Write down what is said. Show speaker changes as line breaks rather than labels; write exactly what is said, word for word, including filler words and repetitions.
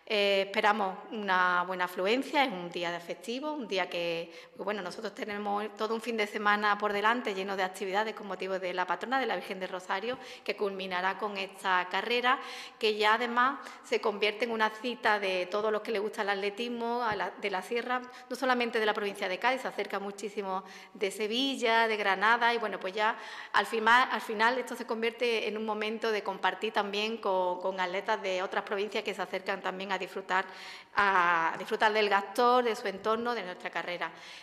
Eh, esperamos una buena afluencia, es un día de festivo, un día que, bueno, nosotros tenemos todo un fin de semana por delante lleno de actividades con motivo de la patrona de la Virgen del Rosario, que culminará con esta carrera, que ya además se convierte en una cita de todos los que les gusta el atletismo a la, de la sierra, no solamente de la provincia de Cádiz, se acerca muchísimo de Sevilla, de Granada, y bueno, pues ya al final, al final esto se convierte en un momento de compartir también con, con atletas de otras provincias que se acercan también a disfrutar, a disfrutar del Gastor, de su entorno, de nuestra carrera.